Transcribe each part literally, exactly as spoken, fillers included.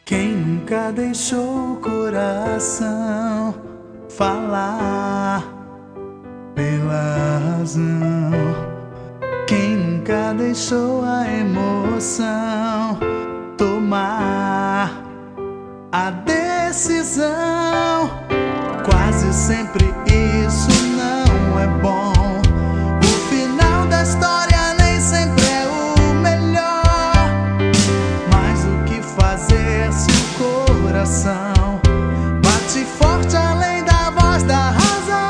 Quem nunca deixou o coração falar pela razão? Quem nunca deixou a emoção tomar a decisão? Quase sempre isso não é bom. O final da história nem sempre é o melhor. Mas o que fazer se o coração bate forte além da voz da razão?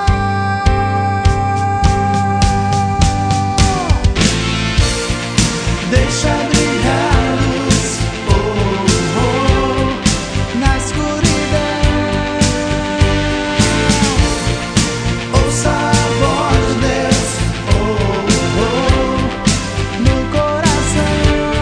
Deixa brilhar a luz, oh, oh, na escuridão. Ouça a voz de Deus, oh, oh, no coração.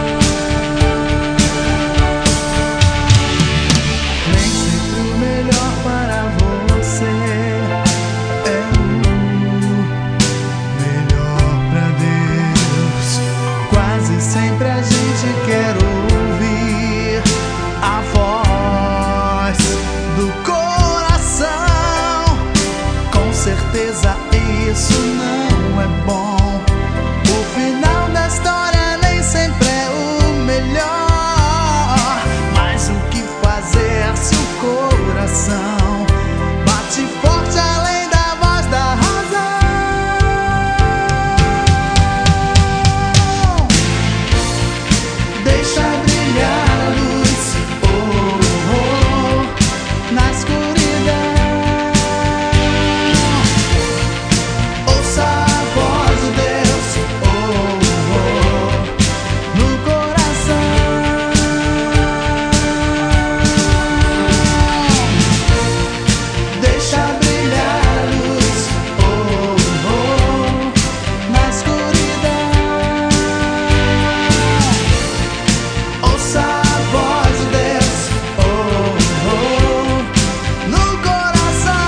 Nem sempre o melhor para você é o melhor para Deus. Quase sempre a gente quer ouvir a voz do coração. Com certeza isso não é bom. O final da história nem sempre é o melhor. Mas o que fazer se o coração bate forte além da voz da razão? Deixa brilhar a luz, oh, oh, na escuridão. Ouça a voz de Deus, oh, oh, no coração. Deixa brilhar a luz, oh, oh, na escuridão. Ouça a voz de Deus, oh, oh, no coração.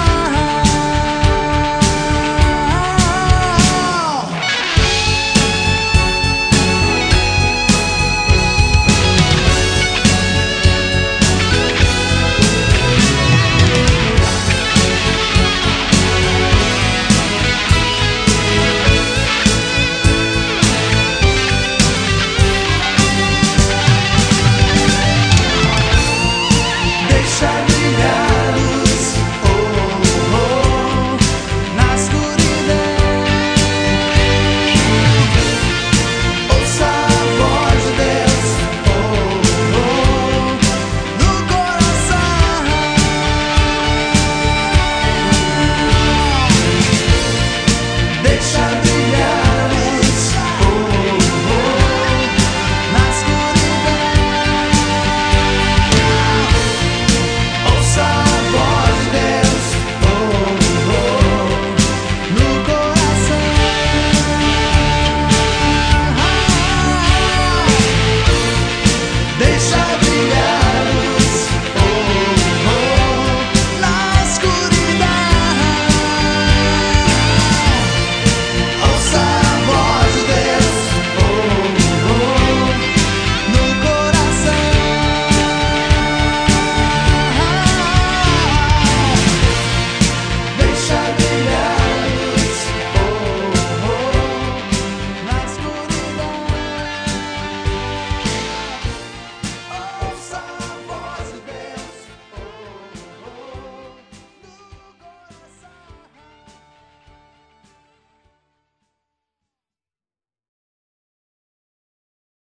Deixa brilhar a luz, oh, oh, na escuridão. Ouça a voz de Deus, oh, oh, no coração. Deixa